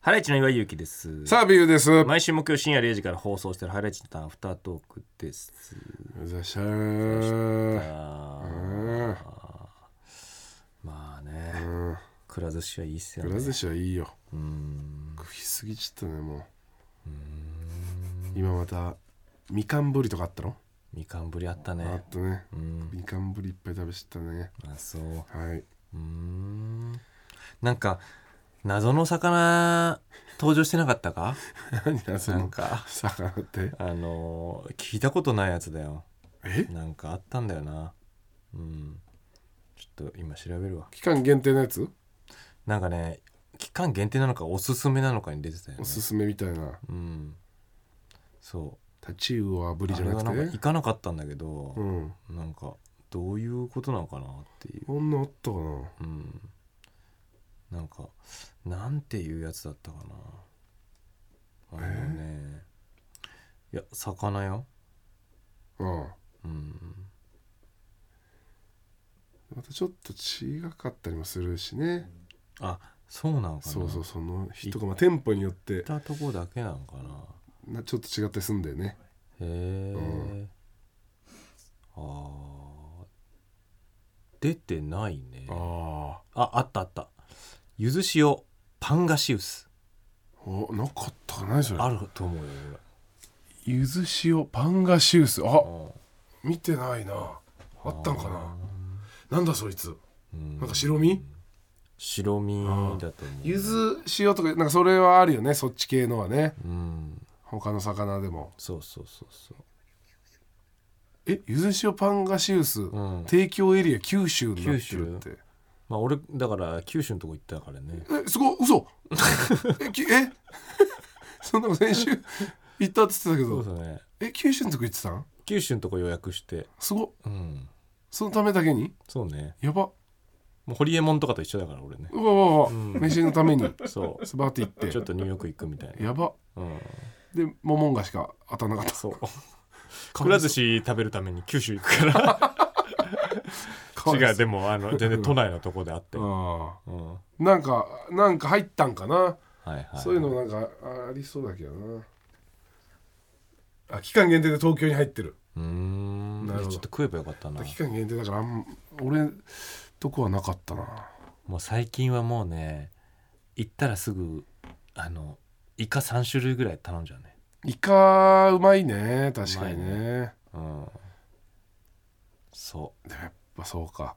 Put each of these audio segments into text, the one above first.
ハライチの岩井ゆきです。 さあビューです。 毎週木曜深夜0時から放送しているハライチのターンアフタートークです。 ざしゃまあね、くら寿司はいいっすよね。 くら寿司はいいよ。食いすぎちゃったねもう。今またみかんぶりとかあったの？ みかんぶりあったね。 あったね。みかんぶりいっぱい食べちゃったね。 あ、そう。 はい。 なんか謎の魚登場してなかったか？ 何だそのなんか魚って？ 聞いたことないやつだよ。 え？ なんかあったんだよな。ちょっと今調べるわ。 期間限定のやつ？ なんかね、期間限定なのかおすすめなのかに出てたよね。 おすすめみたいな。 そう。 タチウオ炙りじゃなくて？ あれはなんか行かなかったんだけど、 うん。 なんかどういうことなのかなっていう。 こんなあったかな。 なんかなんていうやつだったかな。いや魚よ。 またちょっと違かったりもするしね。 あ、そうなのかな。 そうそう、その人が店舗によって行ったとこだけなのかな。 ちょっと違ったりするんだよね。 へえ。出てないね。あったあった。ゆず塩パンガシウス。 なかったかなそれ。 あると思うよ。 ゆず塩パンガシウス。見てないな。あったんかな。なんだそいつ。なんか白身だと思う。ゆず塩とかなんかそれはあるよね、そっち系のはね。他の魚でも。 そう。 ゆず塩パンガシウス、提供エリア九州になってるって。 まあ俺だから九州のとこ行ったからね。 すごい嘘そんなの先週行ったって言ってたけど。 そうだね。 九州のとこ行ってたん？ 九州のとこ予約して。 すごっ。そのためだけに？ そうね。 やば。 もうホリエモンとかと一緒だから俺ね。 うわ、飯のためにそうスバーって行ってちょっとニューヨーク行くみたいな。 やば。でモモンガしか当たんなかった。 そう。くら寿司食べるために九州行くから違う。でも全然都内のとこであって、 なんか入ったんかな。そういうのなんかありそうだけどな。期間限定で東京に入ってる。 なるほど。ちょっと食えばよかったな。 期間限定だから俺とこはなかったな。 もう最近はもうね、行ったらすぐイカ3種類ぐらい頼んじゃうね。 イカうまいね、確かにね。 そう。 でもやっぱそうか。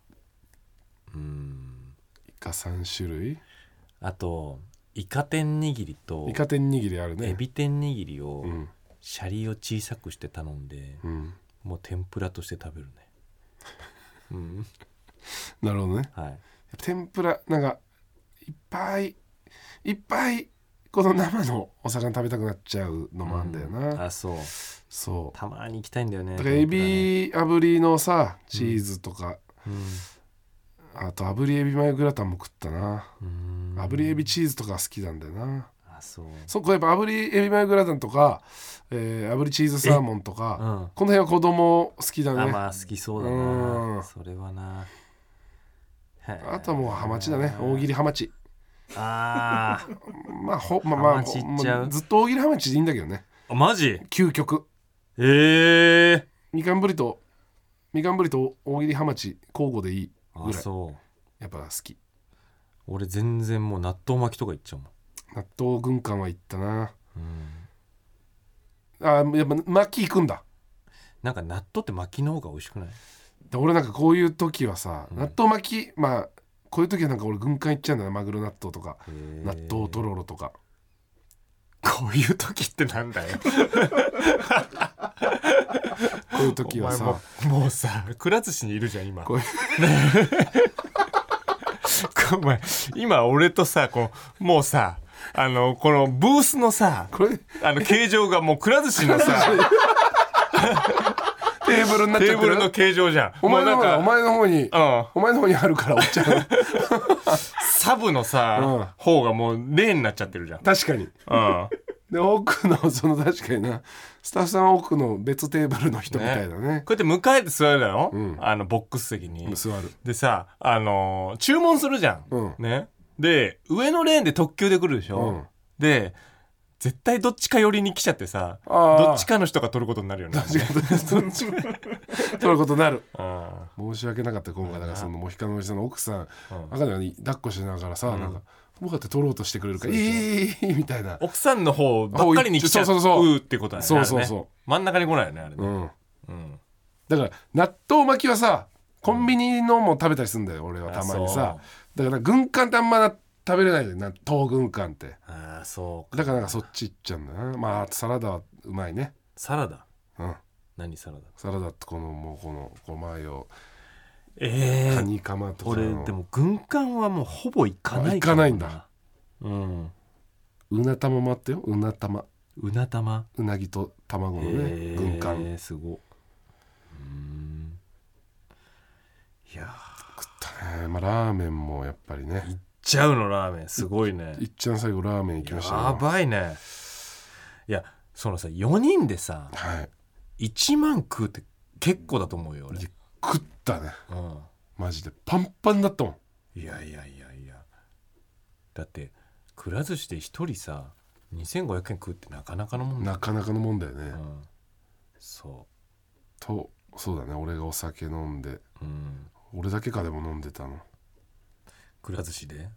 イカ3種類。 あとイカ天握りとイカ天握りあるね。 エビ天握りを、シャリを小さくして頼んで、もう天ぷらとして食べるね。 なるほどね。天ぷらなんかいっぱいこの生のお魚食べたくなっちゃうのもあるんだよな。そうたまに行きたいんだよね。 だからエビ炙りのさチーズとか、あと炙りエビマヨグラタンも食ったな。炙りエビチーズとか好きなんだよな。そうこれやっぱ炙りエビマヨグラタンとか、炙りチーズサーモンとか、この辺は子供好きだね。 まあ好きそうだな。それはな。 あとはもうハマチだね。大喜利ハマチ。まあずっと大喜利ハマチでいいんだけどね。 マジ？ 究極。みかんぶりと大喜利ハマチ交互でいいぐらい。やっぱ好き。 俺全然もう納豆巻きとかいっちゃうもん。 納豆軍艦は行ったな。やっぱ巻き行くんだ。 なんか納豆って巻きの方が美味しくない？ 俺なんかこういう時はさ、納豆巻きこういう時はなんか俺軍艦行っちゃうんだな。マグロ納豆とか納豆とろろとか。 こういう時ってなんだよ。 こういう時はさ、 もうさくら寿司にいるじゃん今。お前今俺とさもうさこのブースのさ形状がもうくら寿司のさテーブルになっちゃってる。 テーブルの形状じゃん。 お前の方にあるから落ちちゃう。 サブのさ、方がもうレーンになっちゃってるじゃん。 確かに。で奥の確かにな、スタッフさんは奥の別テーブルの人みたいだね。 こうやって迎えて座るだろ、ボックス席に座る。 でさ注文するじゃん、ね。で上のレーンで特急で来るでしょ、 で絶対どっちか寄りに来ちゃってさ、どっちかの人が取ることになるよね。 取ることになる。申し訳なかった今回だからそのモヒカンのおじさんの奥さん、赤ちゃんに抱っこしながらさ、なんか僕だって取ろうとしてくれるからみたいな、 奥さんの方ばっかりに来ちゃうってことだよね。 そう真ん中に来ないよねあれね。 だから納豆巻きはさコンビニのも食べたりするんだよ俺はたまにさ。だから軍艦ってあんま食べれないよな、豆軍艦って。 そうだからなんかそっち行っちゃうんだな。まあサラダはうまいね。 サラダ、何サラダ？ サラダってこのマヨ、カニカマとか。 俺でも軍艦はもうほぼ行かないからな。行かないんだ。 うな玉もあったよ。うな玉、うなぎと卵のね、軍艦。 すごい。いや食ったね。まあラーメンもやっぱりね。 いっちゃうのラーメンすごいね。 いっちゃん最後ラーメン行きましたよ。 やばいね。いやそのさ4人でさ、1万食うって結構だと思うよ俺。 食ったね、マジでパンパンだったもん。 いやだってくら寿司で1人さ2500円食うってなかなかのもんだよ。 なかなかのもんだよね。 そうだね。俺がお酒飲んで、俺だけかでも飲んでたの。 くら寿司で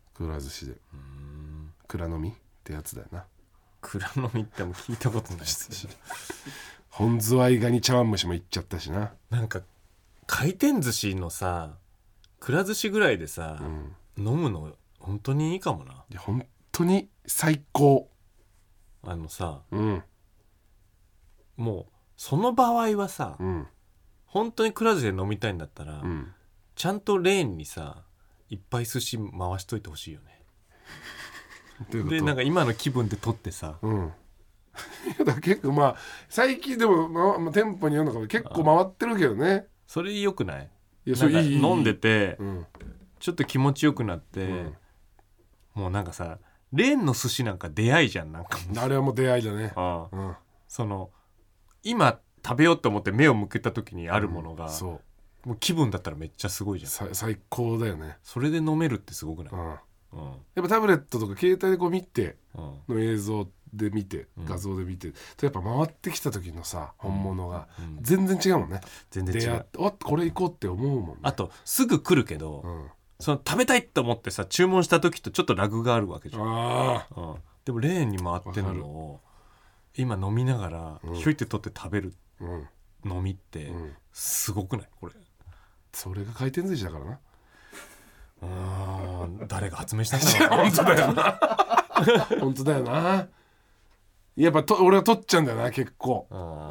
蔵飲みってやつだよな。 蔵飲みっても聞いたことないし本ズワイガニ茶碗蒸しも行っちゃったしな。 なんか回転寿司のさくら寿司ぐらいでさ、飲むの本当にいいかもな。 いや本当に最高。 さ、もうその場合はさ、本当にくら寿司で飲みたいんだったら、ちゃんとレーンにさいっぱい寿司回しといてほしいよね。でなんか今の気分で取ってさ、 だ結構まあ最近でも、店舗によるのかも結構回ってるけどね。 それ良くない？ いやそれいい飲んでて、ちょっと気持ちよくなって、もうなんかさレーンの寿司なんか出会いじゃん。なんかあれはもう出会いだね。 その今食べようと思って目を向けた時にあるものが、もう気分だったらめっちゃすごいじゃん。 最高だよね。 それで飲めるってすごくない？ やっぱタブレットとか携帯でこう見ての映像で見て、画像で見てとやっぱ回ってきた時のさ本物が全然違うもんね。 全然違う。 これ行こうって思うもんね。 あとすぐ来るけど、その食べたいと思ってさ注文した時とちょっとラグがあるわけじゃん。でもレーンに回ってるのを今飲みながらひょいって取って食べる飲みってすごくない？これそれが回転寿司だからな。 誰が発明したんだろう。 本当だよな。本当だよな。やっぱ俺は取っちゃうんだよな結構。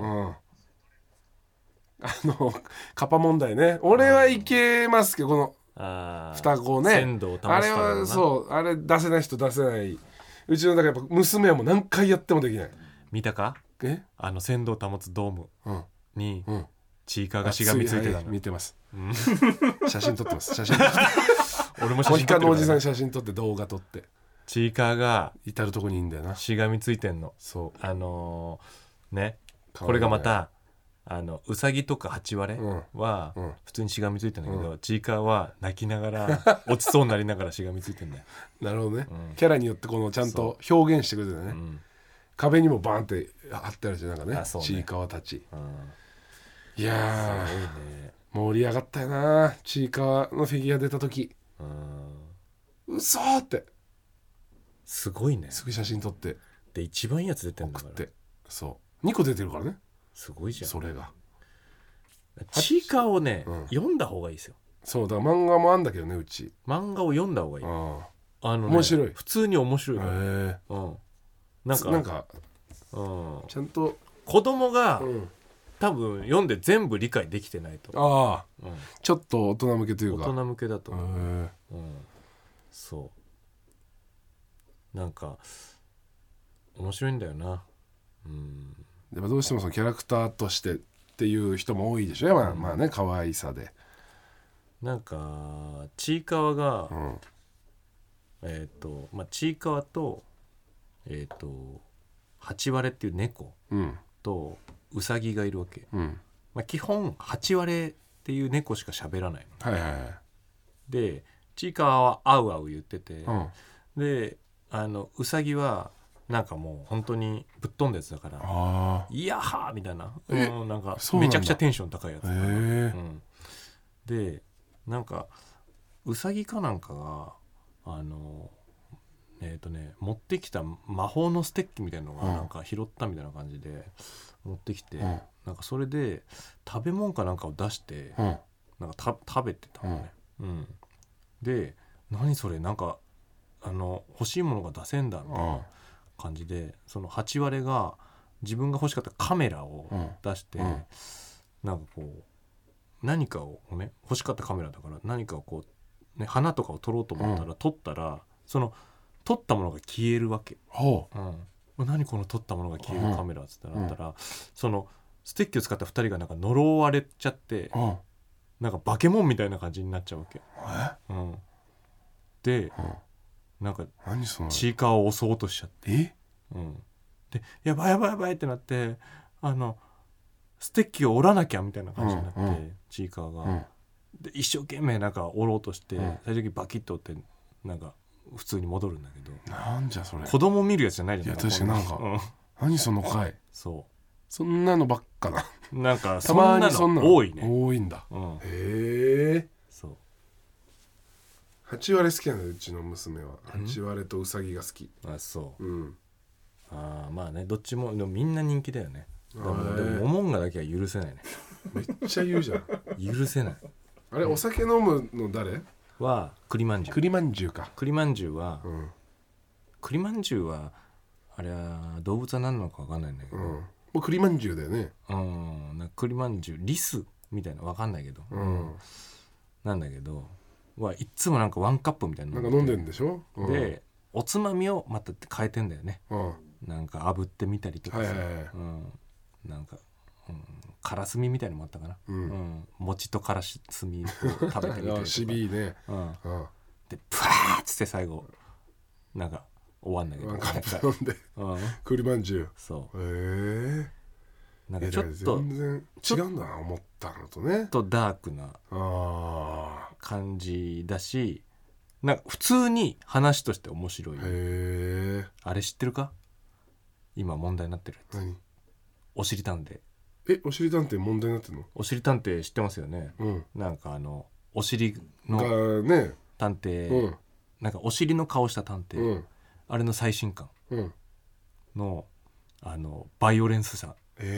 カパ問題ね。俺はいけますけどこの双子ね。 鮮度を保つためのな。 あれはそうあれ出せない人出せない。うちのだからやっぱ娘はもう何回やってもできない。 見たか？鮮度を保つドームにチーカーがしがみついてたの。 見てます。写真撮ってます。 俺も写真撮ってるからね。 モヒカンのおじさん写真撮って動画撮ってチーカーが至るとこにいいんだよな。 しがみついてんの。 そうね、これがまたウサギとかハチワレは普通にしがみついてんだけど、チーカーは泣きながら落ちそうになりながらしがみついてんだよ。 なるほどね、キャラによってこのちゃんと表現してくれてね、壁にもバーンって貼ってあるじゃんなんかね、ちいかわたち。いやー盛り上がったよな。ちいかわのフィギュア出た時嘘ーってすごいね。 すぐ写真撮ってで一番いいやつ出てんだから。 送ってそう2個出てるからね。 すごいじゃん。 それがちいかわをね、読んだ方がいいですよ。 そうだから漫画もあんだけどねうち。 漫画を読んだ方がいい。 面白い。 普通に面白い。なんかちゃんと子供が、多分読んで全部理解できてないと。 ちょっと大人向けというか大人向けだと思う。そうなんか面白いんだよな。 でもどうしてもそのキャラクターとしてっていう人も多いでしょ。まあね可愛さでなんかちいかわが、ちいかわとハチワレっていう猫とウサギがいるわけ。基本ハチワレっていう猫しか喋らないの。でちいかわはあうあう言ってて、でウサギはなんかもう本当にぶっ飛んだやつだからいやはーみたいな、なんかめちゃくちゃテンション高いやつだから、でなんかウサギかなんかが持ってきた魔法のステッキみたいなのがなんか拾ったみたいな感じで持ってきて、なんかそれで食べ物かなんかを出して、なんか食べてたのね、で何それなんか欲しいものが出せんだみたいな感じで、その8割が自分が欲しかったカメラを出して、なんかこう何かをね欲しかったカメラだから何かをこう、ね、花とかを撮ろうと思ったら、撮ったらその撮ったものが消えるわけ、何この撮ったものが消えるカメラってなったら、そのステッキを使った2人がなんか呪われちゃって、なんか化け物みたいな感じになっちゃうわけ、で、なんかちいかわを襲おうとしちゃって、でやばいやばいやばいってなって、ステッキを折らなきゃみたいな感じになって、ちいかわが、で一生懸命なんか折ろうとして、最終的にバキッと折ってなんか普通に戻るんだけど、 なんじゃそれ子供見るやつじゃないじゃん。 いや確かになんか、何その回、そんなのばっかななんかそんなの多いね。 多いんだ、へえ。そう8割好きなんだようちの娘は。8割とウサギが好き。 あ、そう、まあね、どっちもでもみんな人気だよね。でもモモンガだけは許せないね。 めっちゃ言うじゃん許せない。 あれお酒飲むの誰は栗まんじゅう。 栗まんじゅうか。 栗まんじゅうは、栗まんじゅうはあれは動物は何なのか分かんないんだけど、 もう栗まんじゅうだよね。 なんか栗まんじゅうリスみたいな分かんないけど、なんだけどはいつもなんかワンカップみたいななんか飲んでるんでしょ、 でおつまみをまた変えてんだよね、なんか炙ってみたりとかさ、なんか、からすみみたいなのもあったかな、餅とからすみを食べてみたりとかしびいね、 でプワーッつって最後なんか終わんだけど、 ワンカップ飲んで栗まんじゅう。そうなんかちょっと全然違うんだな思ったのとね。 ちょっとダークな感じだし、なんか普通に話として面白い。あれ知ってるか？今問題になってるやつ。おしり探偵。 おしり探偵問題になってるの？ おしり探偵知ってますよね、なんかお尻の探偵、なんかお尻の顔した探偵、あれの最新刊の、バイオレンスさ、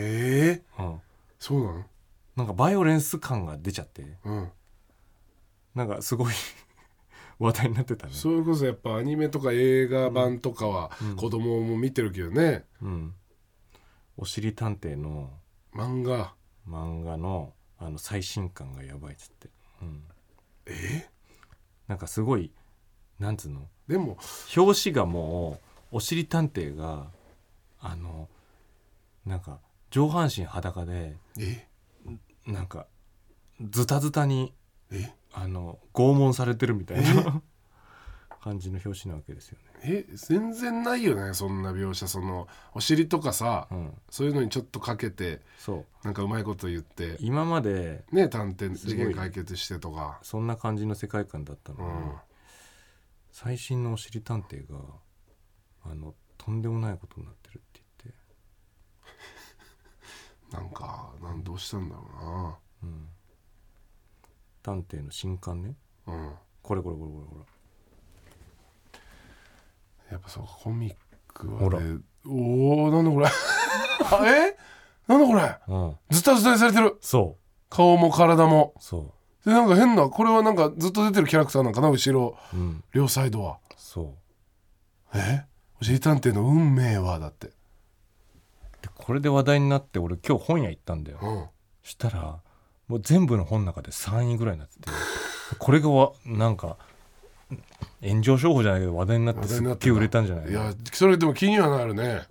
そうなの？なんかバイオレンス感が出ちゃって、なんかすごい話題になってたね。 それこそやっぱアニメとか映画版とかは子供も見てるけどね、 おしり探偵の漫画の最新刊がやばいっつって、なんかすごいなんつうの、 でも表紙がもうおしり探偵がなんか上半身裸でなんかズタズタに拷問されてるみたいな感じの表紙なわけですよね。 全然ないよねそんな描写。そのお尻とかさ、そういうのにちょっとかけてなんかうまいこと言って今までね探偵事件解決してとかそんな感じの世界観だったのに、最新のおしり探偵がとんでもないことになってるって言ってなんかどうしたんだろうな、 探偵の新刊ね、これやっぱそうかコミックはね。なんだこれなんだこれ、ずっとずっとされてる。そう顔も体も。そうでなんか変なこれはなんかずっと出てるキャラクターなんかな後ろ、両サイドは。そうおしり探偵の運命はだって。 でこれで話題になって俺今日本屋行ったんだよ、したらもう全部の本の中で3位ぐらいになっててこれがなんか炎上商法じゃないけど話題になってすっげえ売れたんじゃない？ いやそれでも気にはなるね、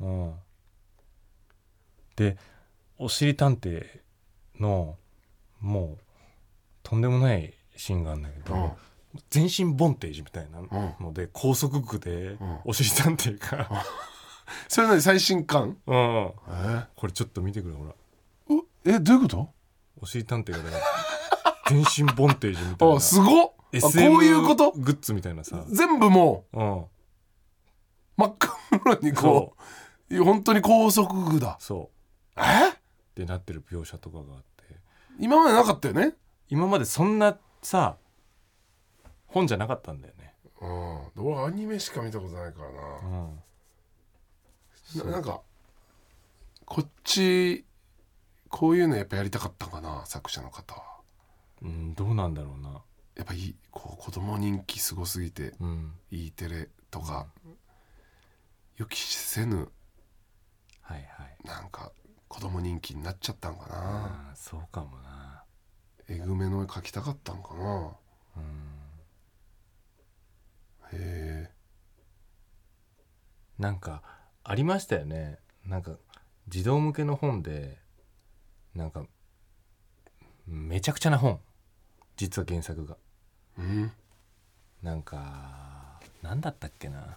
でおしり探偵のもうとんでもないシーンがあるんだけど、全身ボンテージみたいなので、高速具でおしり探偵がそれ何最新刊？ これちょっと見てくれほら。どういうこと？ おしり探偵がね全身ボンテージみたいなすごっ。 SM こういうことグッズみたいなさ全部もう、 真っ黒にこう本当に高速具だ。 そうってなってる描写とかがあって、 今までなかったよね。 今までそんなさ本じゃなかったんだよね。 俺アニメしか見たことないからな、なんかこっちこういうのやっぱやりたかったかな、作者の方は。 どうなんだろうな。 やっぱこう子供人気すごすぎて、E テレとか、予期せぬ、なんか子供人気になっちゃったんかな。 そうかもな。 えぐめの絵描きたかったんかな。へえ。 なんかありましたよね。なんか児童向けの本でなんかめちゃくちゃな本、実は原作が、なんかなんだったっけな。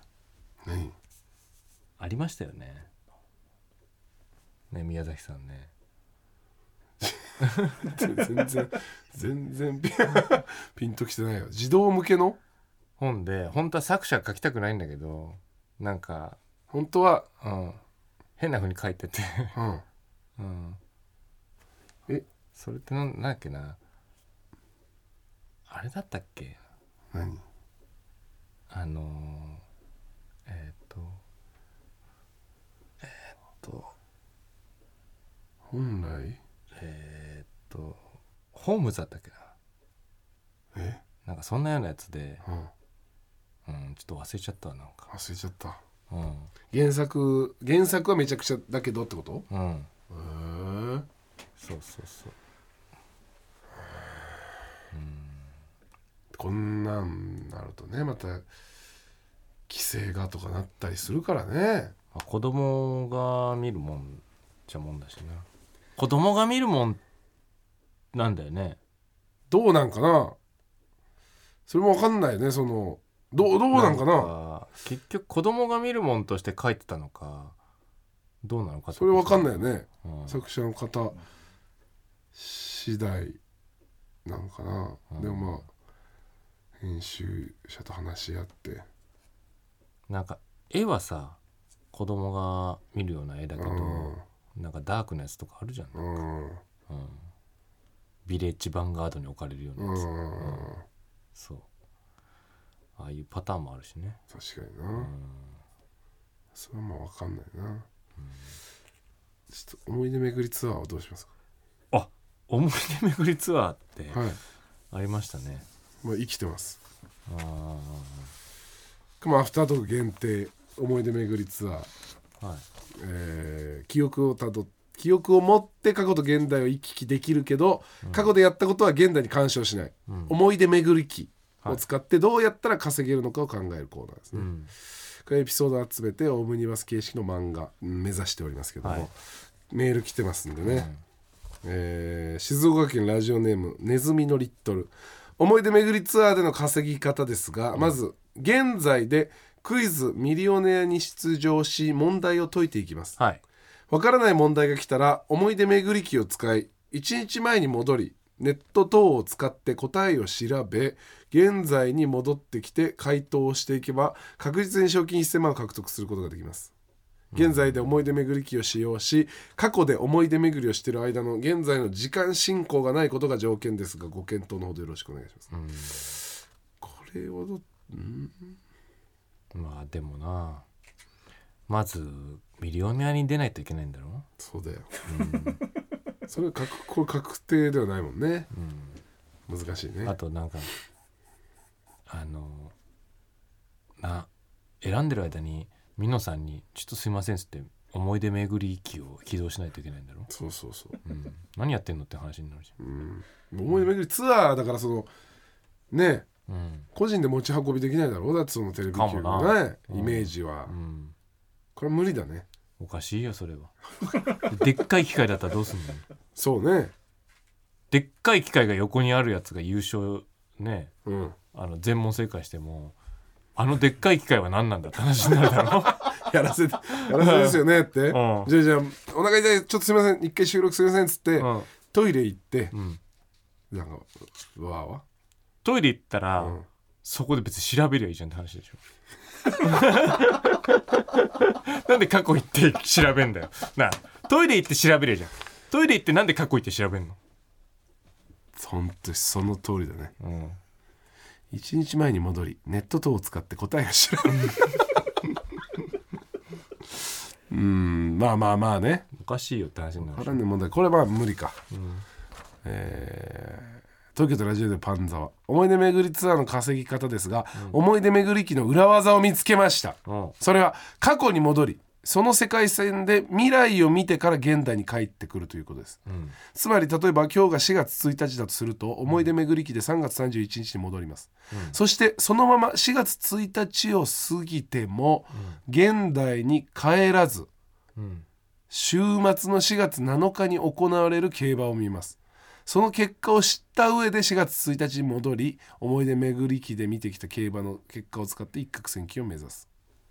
ありましたよね。ね、宮崎さんね。 全然ピンときてないよ。児童向けの本で、本当は作者書きたくないんだけど、なんか本当は、 変な風に書いててそれってなんだっけな。あれだったっけ。 何？本来ホームズだったっけな。なんかそんなようなやつで、ちょっと忘れちゃったわ。なんか忘れちゃった。原作はめちゃくちゃだけどってこと？ そうそうそう。 こんなんなるとね、また規制がとかなったりするからね。 子供が見るもんじゃもんだしな。子供が見るもんなんだよね。 どうなんかな、それも分かんないね。そのどうなんかな。 結局子供が見るもんとして書いてたのかどうなのか、 それ分かんないよね、作者の方次第なのかな、でもまあ編集者と話し合って、 なんか絵はさ子供が見るような絵だけど、なんかダークなやつとかあるじゃん。ビレッジヴァンガードに置かれるようなやつ、そう、ああいうパターンもあるしね。 確かにな、それはまあ分かんないな、ちょっと思い出巡りツアーはどうしますか。 思い出巡りツアーってありましたね。 まあ生きてます。まあアフタートーク限定思い出巡りツアー、記憶を持って過去と現代を行き来できるけど、過去でやったことは現代に干渉しない、思い出巡り機を使ってどうやったら稼げるのかを考えるコーナーですね。これエピソードを集めてオムニバス形式の漫画目指しておりますけども、メール来てますんでね、静岡県ラジオネームネズミのリットル。思い出巡りツアーでの稼ぎ方ですが、まず現在でクイズミリオネアに出場し問題を解いていきます。わからない問題が来たら思い出巡り機を使い1日前に戻りネット等を使って答えを調べ現在に戻ってきて回答をしていけば確実に賞金1000万を獲得することができます。現在で思い出巡り機を使用し過去で思い出巡りをしている間の現在の時間進行がないことが条件ですがご検討のほどよろしくお願いします。これをまあでもな、まずミリオネアに出ないといけないんだろ。 そうだよ、それこれ確定ではないもんね、難しいね。 あとなんか選んでる間にミノさんにちょっとすいませんっつって思い出巡り機を起動しないといけないんだろ。 そうそうそう、 何やってんのって話になるじゃん。 思い出巡りツアーだからそのね、個人で持ち運びできないだろう。だってそのテレビ局のねイメージは、これは無理だね。 おかしいよそれは。でっかい機械だったらどうすんの。 そうね、 でっかい機械が横にあるやつが優勝ね、全問正解してもでっかい機械は何なんだって話になるだろ。 やらせですよねって、じゃあお腹痛いちょっとすいません一回収録すいませんっつって、トイレ行って、なんかトイレ行ったら、 そこで別に調べりゃいいじゃんって話でしょなんで過去行って調べんだよなあ。トイレ行って調べりゃいいじゃん。トイレ行ってなんで過去行って調べんの。 本当にその通りだね、1日前に戻りネット等を使って答えを調べるまあまあまあね、 おかしいよって話になるし。 問題これは無理か、東京都ラジオでパンザは思い出巡りツアーの稼ぎ方ですが、思い出巡り機の裏技を見つけました、それは過去に戻りその世界線で未来を見てから現代に帰ってくるということです、つまり例えば今日が4月1日だとすると思い出巡り機で3月31日に戻ります、そしてそのまま4月1日を過ぎても現代に帰らず、週末の4月7日に行われる競馬を見ます。その結果を知った上で4月1日に戻り思い出巡り機で見てきた競馬の結果を使って一攫千金を目指す。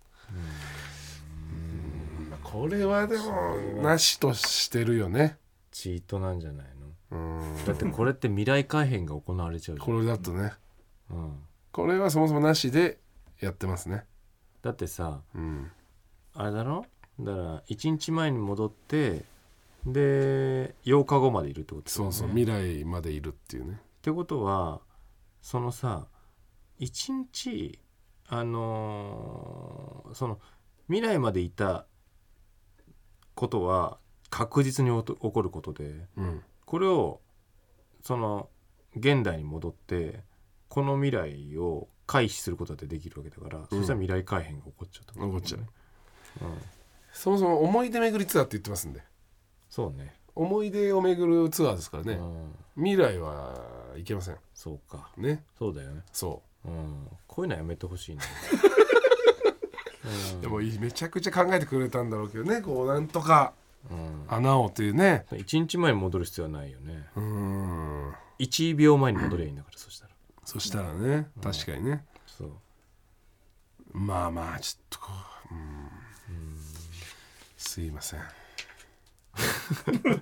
これはでもなしとしてるよね。 チートなんじゃないの。だってこれって未来改変が行われちゃうじゃん。 これだとね、これはそもそもなしでやってますね。 だってさ、あれだろ、だから1日前に戻ってで8日後までいるってことだよね。 そう未来までいるっていうね。 ってことはそのさ1日その未来までいたことは確実に起こることで、これをその現代に戻ってこの未来を回避することだってできるわけだから、そしたら未来改変が起こっちゃうと、 起こっちゃう、そもそも思い出巡りツアーって言ってますんで。 そうね、 思い出を巡るツアーですからね、未来はいけません。 そうかね、 そうだよね。 そう、 こういうのやめてほしいなでもめちゃくちゃ考えてくれたんだろうけどね、こうなんとか穴をっていうね。 1日前に戻る必要はないよね。1秒前に戻りゃいいんだから。そしたらね、確かにね。 そう、 まあまあちょっとすいませんなるほど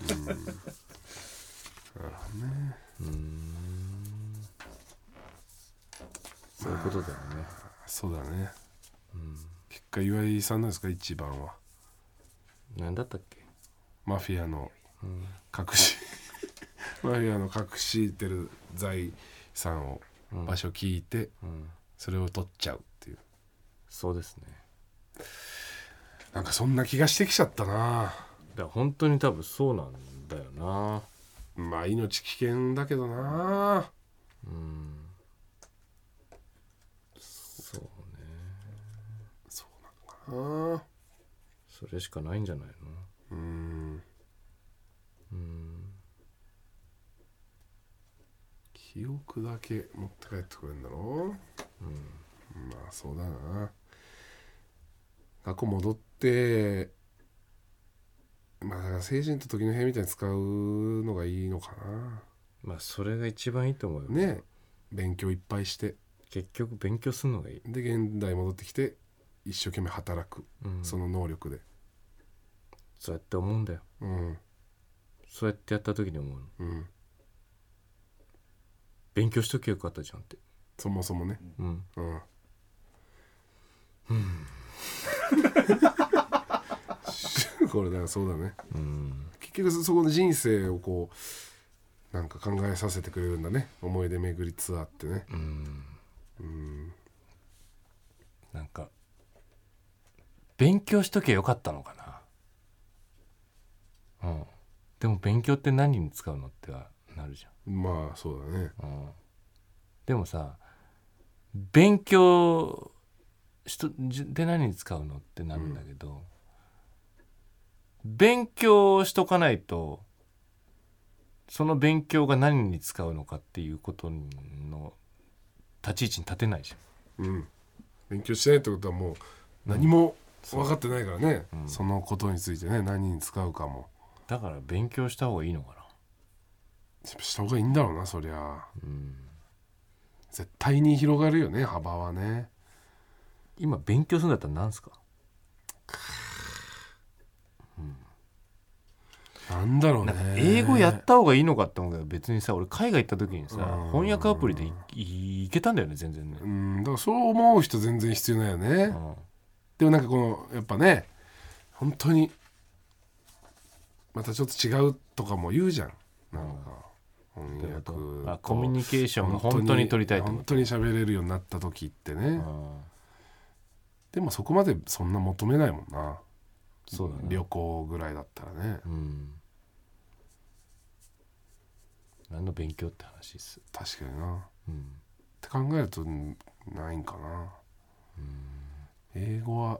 ね。 そういうことだよね。 そうだね。結果岩井さんなんですか、一番は。 何だったっけ。 マフィアの隠し、マフィアの隠してる財産を、場所聞いて、それを取っちゃうっていう。 そうですね。 なんかそんな気がしてきちゃったな。 だから本当に多分そうなんだよな。 まあ命危険だけどな。 そうね。 そうなのかな。 それしかないんじゃないの。 記憶だけ持って帰ってくれるんだろう。まあそうだな。過去戻ってまあだから成人と時の部屋みたいに使うのがいいのかな。 まあそれが一番いいと思うよね。勉強いっぱいして結局勉強するのがいいで現代戻ってきて一生懸命働く、その能力でそうやって思うんだよ、そうやってやった時に思うの、勉強しときゃよかったじゃんって。 そもそもね。これだからそうだね。結局そこの人生をこうなんか考えさせてくれるんだね、思い出巡りツアーってね。 なんか勉強しときゃよかったのかな。でも勉強って何に使うのってはなるじゃん。 まあそうだね。 でもさ、勉強で何に使うのってなるんだけど、勉強しとかないとその勉強が何に使うのかっていうことの立ち位置に立てないじゃん。 勉強してないってことはもう何も分かってないからね、そのことについてね、何に使うかも。 だから勉強した方がいいのかな。 した方がいいんだろうな、そりゃ。絶対に広がるよね、幅はね。 今勉強するんだったら何すか。 なんだろうね。 英語やった方がいいのかって思うけど、別にさ俺海外行った時にさ翻訳アプリで いけたんだよね全然ね。 だからそう思う人全然必要ないよね。でもなんかこのやっぱね本当にまたちょっと違うとかも言うじゃん。なんか翻訳コミュニケーションも本当に取りたいと思本当に喋れるようになった時ってね。でもそこまでそんな求めないもんな。そうだね、旅行ぐらいだったらね。 何の勉強って話です。 確かにな、って考えるとないんかな。英語は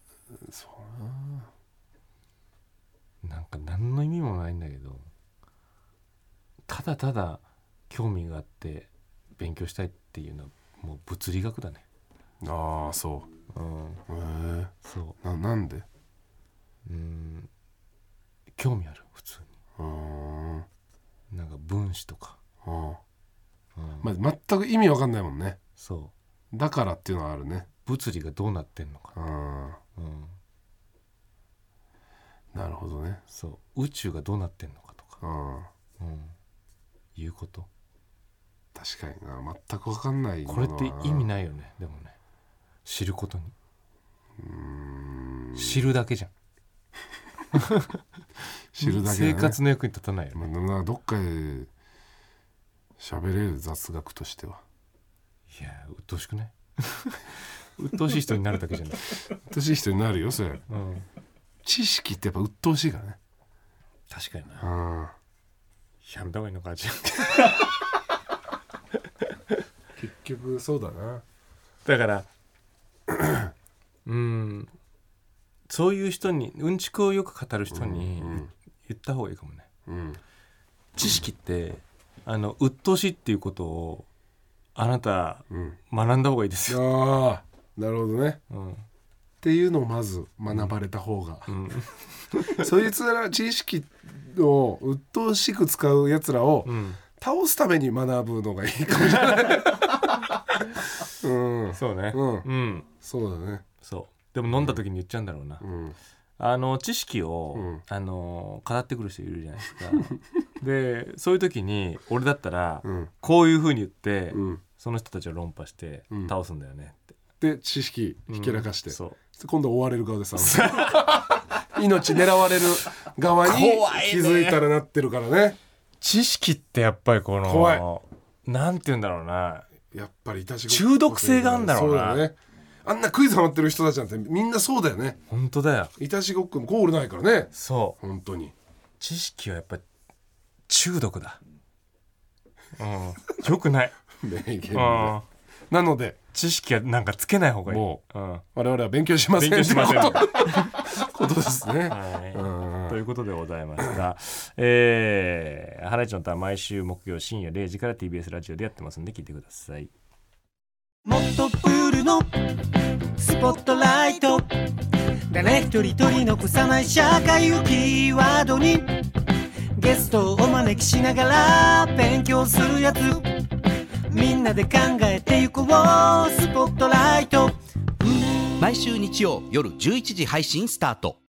そうな、 なんか何の意味もないんだけど、ただただ興味があって勉強したいっていうのはもう物理学だね。 ああそう、そうなんで興味ある普通に。なんか分子とか、 まあ、全く意味わかんないもんね。 そうだからっていうのはあるね。 物理がどうなってんのか。 なるほどね。 そう宇宙がどうなってんのかとか、いうこと。 確かにな、全くわかんないこれって意味ないよね。でもね知ることに知るだけじゃん知るだけ、ね、生活の役に立たないよね。 どっかで喋れる雑学としては。 いや鬱陶しくない鬱陶しい人になるだけじゃない鬱陶しい人になるよそれ、知識ってやっぱ鬱陶しいからね。 確かにな。やめた方がいいのかじゃ結局そうだな。 だからそういう人にうんちくをよく語る人に言った方がいいかもね。知識って鬱陶しいっていうことをあなた、学んだ方がいいですよ。 ああなるほどね、っていうのをまず学ばれた方が、そいつら知識を鬱陶しく使うやつらを、倒すために学ぶのがいいかもしれないそうね、 そうだね。 そうでも飲んだ時に言っちゃうんだろうな、知識を、語ってくる人いるじゃないですかでそういう時に俺だったら、こういう風に言って、その人たちを論破して倒すんだよねって、 で知識ひけらかして、今度追われる側でさ命狙われる側に気づいたらなってるからね。 知識ってやっぱりこの怖いなんて言うんだろうな、 やっぱり中毒性があるんだろうな。 そうだね。あんなクイズハマってる人たちなんてみんなそうだよね。 本当だよ。 いたしごっこもゴールないからね。 そう本当に知識はやっぱり中毒だ。よくない名言なので知識はなんかつけない方がいい。 もう、我々は勉強しませんってことですね、 ということでございますが、ハライチのターン毎週木曜深夜0時から TBS ラジオでやってますんで聞いてください。 もっとプールのスポットライト、誰一人取り残さない社会をキーワードにゲストをお招きしながら勉強するやつ、みんなで考えてゆこうスポットライト。 毎週日曜夜11時配信スタート。